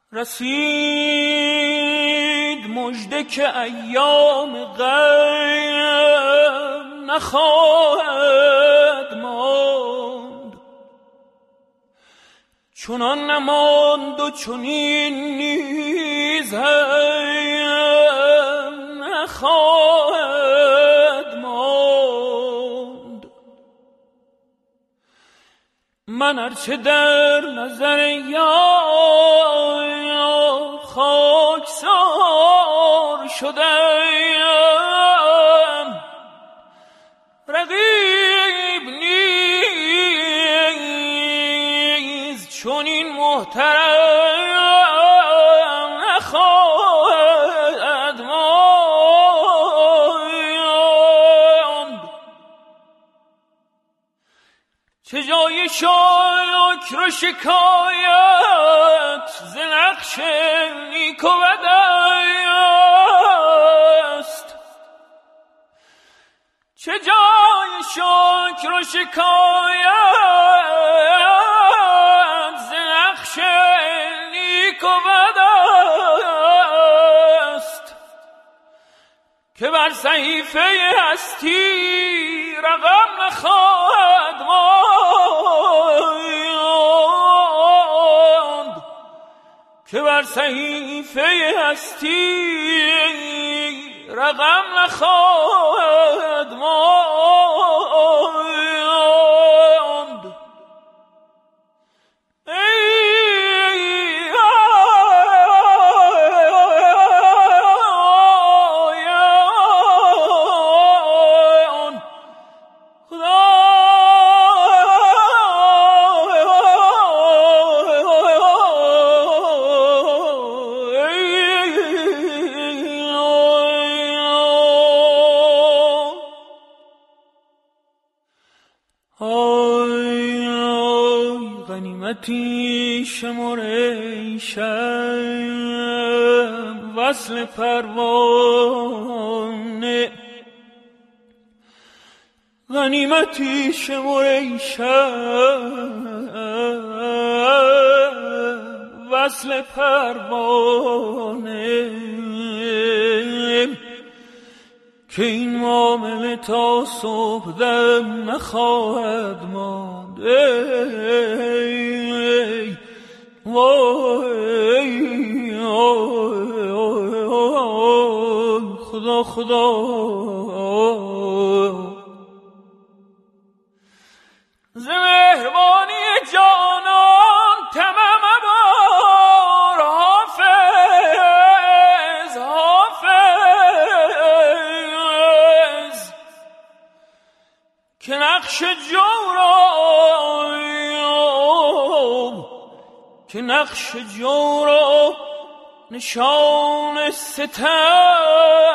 رسید مژده که ایام غم نخواهد ماند، چنان نماند و چنین نیز هم نخواهد ماند. من ارچه در نظر یار خاکسار شدم، رقیب نیز چنین محترم نخواهد ماند. چه جای شکر و شکایت ز نقش نیک و بد است، چه جای شکر و شکایت ز نقش نیک و بد است، که بر صحیفه هستی رقم نخواهد ماند، که بر صحیفه هستی رقم نخواهد ماند. غنیمتی شمر ای شب وصل پروانه، غنیمتی شمر ای شب وصل پروانه، که این معامله تا صبح دم نخواهد ماند. ای وای خدا خدا، ز مهربانی جانان تمام بار حافظ حافظ، که نقش جور و نشان ستم